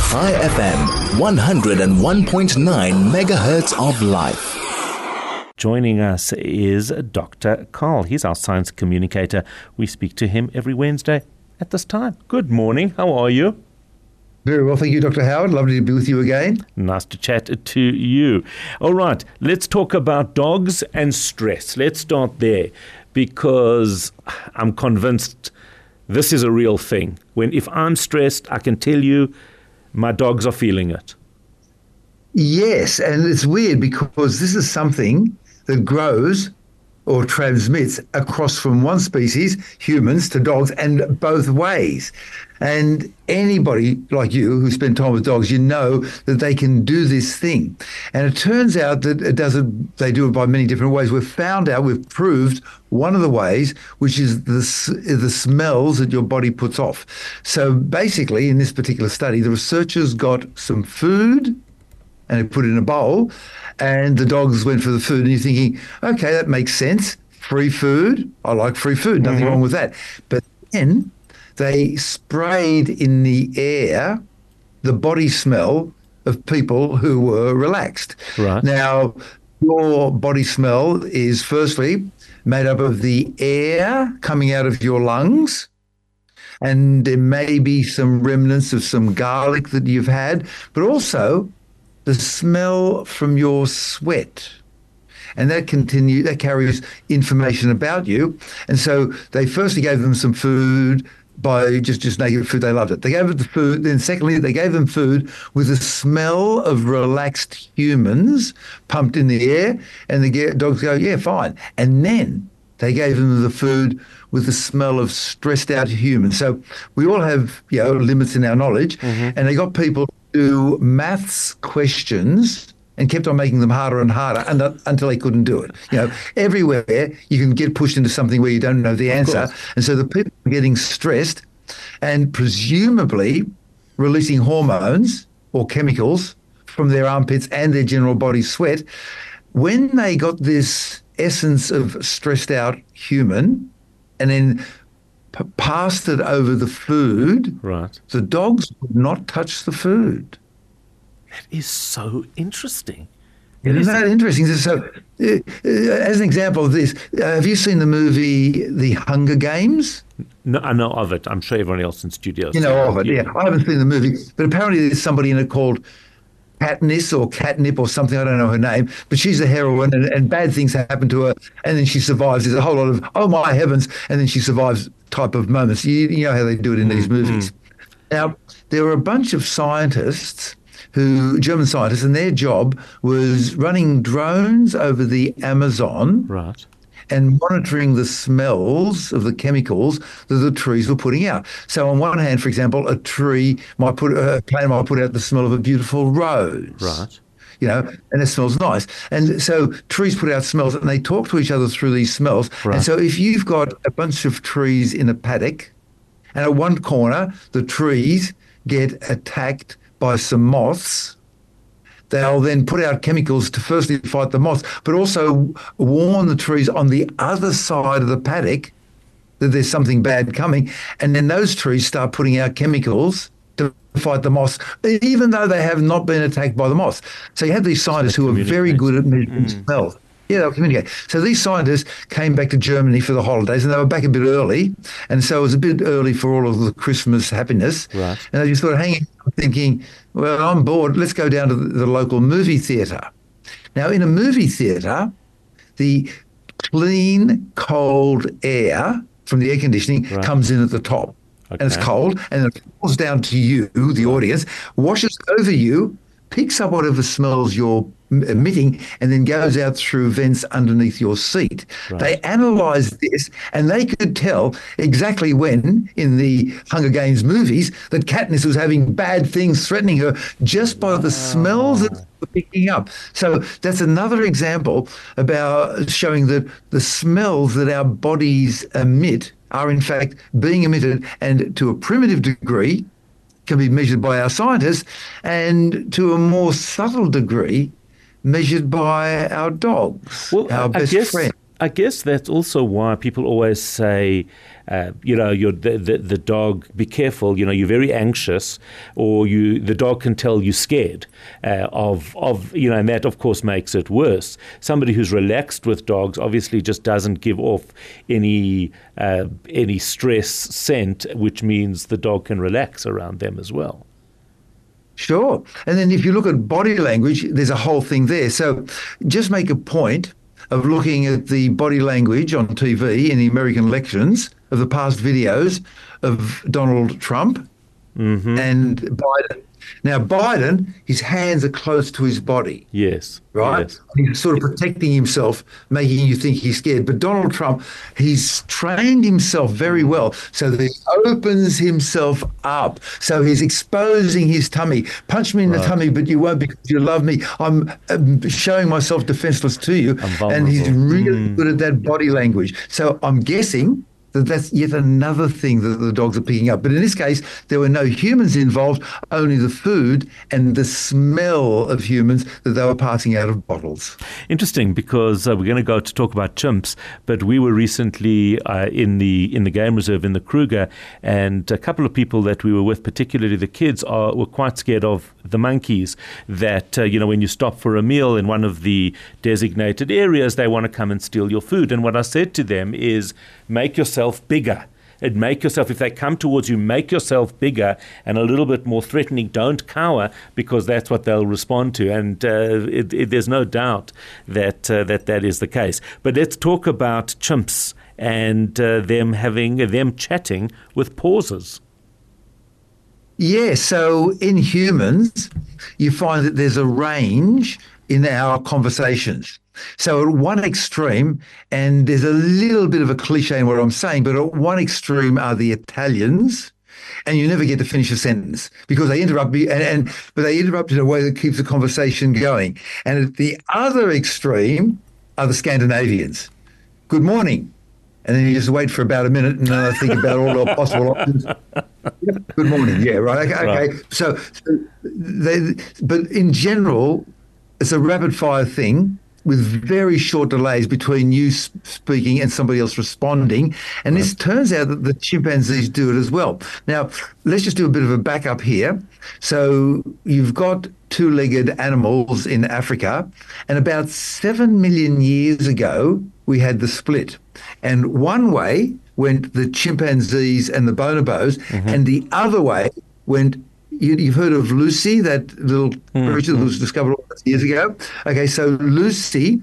High FM, 101.9 megahertz of life. Joining us is Dr. Carl. He's our science communicator. We speak to him every Wednesday at this time. Good morning. How are you? Very well, thank you, Dr. Howard. Lovely to be with you again. Nice to chat to you. All right, let's talk about dogs and stress. Let's start there because I'm convinced this is a real thing. If I'm stressed, I can tell you my dogs are feeling it. Yes, and it's weird because this is something that grows or transmits across from one species, humans, to dogs, and both ways. And anybody like you who spend time with dogs, you know that they can do this thing. And it turns out that they do it by many different ways. We've proved one of the ways, which is the smells that your body puts off. So basically, in this particular study, the researchers got some food and they put it in a bowl, and the dogs went for the food. And you're thinking, okay, that makes sense. Free food. I like free food. Nothing wrong with that. But then they sprayed in the air the body smell of people who were relaxed. Right. Now, your body smell is firstly made up of the air coming out of your lungs, and there may be some remnants of some garlic that you've had, but also the smell from your sweat. And that carries information about you. And so they firstly gave them some food by just naked food. They loved it. They gave it the food. Then secondly, they gave them food with the smell of relaxed humans pumped in the air. And the dogs go, yeah, fine. And then they gave them the food with the smell of stressed out humans. So we all have, limits in our knowledge. And they got people do maths questions and kept on making them harder and harder until they couldn't do it. Everywhere you can get pushed into something where you don't know the answer. And so the people are getting stressed and presumably releasing hormones or chemicals from their armpits and their general body sweat. When they got this essence of stressed out human and then passed it over the food, right, the dogs would not touch the food. That is so interesting. Isn't that interesting? So, as an example of this, have you seen the movie The Hunger Games? No, I know of it. I'm sure everyone else in studio. You know of it, yeah. I haven't seen the movie, but apparently there's somebody in it called Katniss or Catnip or something, I don't know her name, but she's a heroine and bad things happen to her and then she survives. There's a whole lot of, oh my heavens, and then she survives type of moments. You know how they do it in these movies. Now, there were a bunch of scientists German scientists, and their job was running drones over the Amazon, right, and monitoring the smells of the chemicals that the trees were putting out. So on one hand, for example, a plant might put out the smell of a beautiful rose. Right. And it smells nice. And so trees put out smells and they talk to each other through these smells. Right. And so if you've got a bunch of trees in a paddock and at one corner the trees get attacked by some moths, they'll then put out chemicals to firstly fight the moths, but also warn the trees on the other side of the paddock that there's something bad coming. And then those trees start putting out chemicals to fight the moths, even though they have not been attacked by the moths. So you have these scientists who are very good at measuring smells. Yeah, they'll communicate. So these scientists came back to Germany for the holidays, and they were back a bit early, and so it was a bit early for all of the Christmas happiness. Right. And they just thought, thinking, well, I'm bored. Let's go down to the local movie theatre. Now, in a movie theatre, the clean, cold air from the air conditioning comes in at the top. Okay. And it's cold, and it falls down to you, the audience, washes over you, picks up whatever smells you're emitting, and then goes out through vents underneath your seat. Right. They analysed this, and they could tell exactly when, in the Hunger Games movies, that Katniss was having bad things threatening her just by the smells that they were picking up. So that's another example about showing that the smells that our bodies emit are in fact being emitted, and to a primitive degree can be measured by our scientists, and to a more subtle degree measured by our dogs, our best friends. I guess that's also why people always say, the dog, be careful, you're very anxious, or the dog can tell you're scared and that, of course, makes it worse. Somebody who's relaxed with dogs obviously just doesn't give off any stress scent, which means the dog can relax around them as well. Sure. And then if you look at body language, there's a whole thing there. So just make a point of looking at the body language on TV in the American elections of the past videos of Donald Trump and Biden. Now, Biden, his hands are close to his body. Yes. Right? Yes. He's sort of protecting himself, making you think he's scared. But Donald Trump, he's trained himself very well so that he opens himself up. So he's exposing his tummy. Punch me in the tummy, but you won't because you love me. I'm showing myself defenseless to you. And he's really good at that body language. So I'm guessing that's yet another thing that the dogs are picking up. But in this case, there were no humans involved, only the food and the smell of humans that they were passing out of bottles. Interesting, because we're going to go to talk about chimps, but we were recently in the game reserve in the Kruger, and a couple of people that we were with, particularly the kids, were quite scared of the monkeys that, when you stop for a meal in one of the designated areas, they want to come and steal your food. And what I said to them is, make yourself bigger. And make yourself, if they come towards you, make yourself bigger and a little bit more threatening. Don't cower, because that's what they'll respond to. And there's no doubt that is the case. But let's talk about chimps and them chatting with pauses. Yeah, so in humans, you find that there's a range in our conversations. So at one extreme, and there's a little bit of a cliche in what I'm saying, but at one extreme are the Italians, and you never get to finish a sentence because they interrupt me, but they interrupt in a way that keeps the conversation going. And at the other extreme are the Scandinavians. Good morning. And then you just wait for about a minute and think about all the possible options. Good morning. Yeah, right. Okay. So but in general, it's a rapid fire thing with very short delays between you speaking and somebody else responding. And this turns out that the chimpanzees do it as well. Now, let's just do a bit of a backup here. So you've got two-legged animals in Africa, and about 7 million years ago, we had the split. And one way went the chimpanzees and the bonobos, and the other way went... You've heard of Lucy, that little creature that was discovered all those years ago? Okay, so Lucy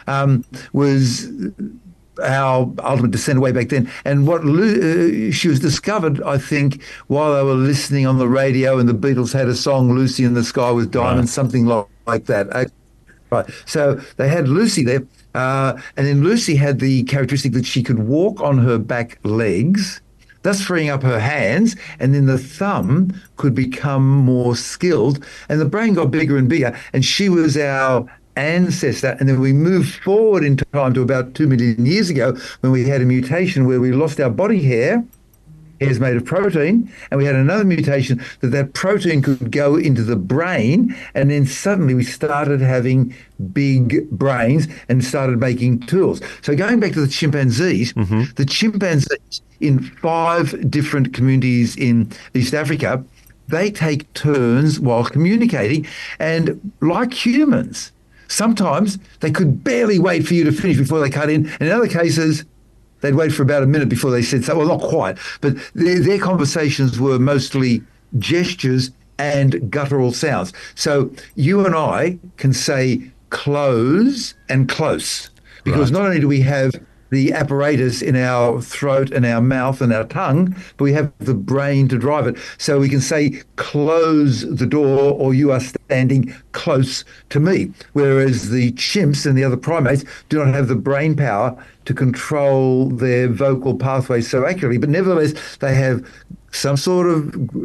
was our ultimate descendant way back then. And she was discovered, I think, while they were listening on the radio, and the Beatles had a song, Lucy in the Sky with Diamonds, something like that. Okay. Right. So they had Lucy there. And then Lucy had the characteristic that she could walk on her back legs, thus freeing up her hands, and then the thumb could become more skilled, and the brain got bigger and bigger, and she was our ancestor. And then we moved forward in time to about 2 million years ago, when we had a mutation where we lost our body hair. Hair is made of protein, and we had another mutation that protein could go into the brain, and then suddenly we started having big brains and started making tools. So going back to the chimpanzees, the chimpanzees in 5 different communities in East Africa, they take turns while communicating, and like humans, sometimes they could barely wait for you to finish before they cut in, and in other cases, they'd wait for about a minute before they said something. Well, not quite, but their conversations were mostly gestures and guttural sounds. So you and I can say close and close, because not only do we have the apparatus in our throat and our mouth and our tongue, but we have the brain to drive it. So we can say, close the door, or you are standing close to me. Whereas the chimps and the other primates do not have the brain power to control their vocal pathways so accurately. But nevertheless, they have some sort of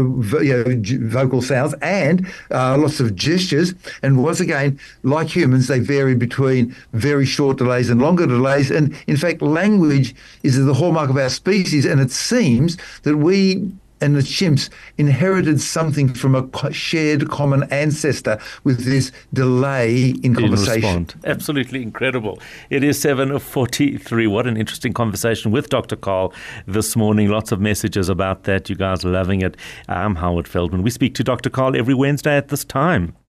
vocal sounds and lots of gestures. And once again, like humans, they vary between very short delays and longer delays. And in fact, language is the hallmark of our species. And it seems that we and the chimps inherited something from a shared common ancestor with this delay in conversation. Respond. Absolutely incredible. It is 7:43. What an interesting conversation with Dr. Karl this morning. Lots of messages about that. You guys are loving it. I'm Howard Feldman. We speak to Dr. Karl every Wednesday at this time.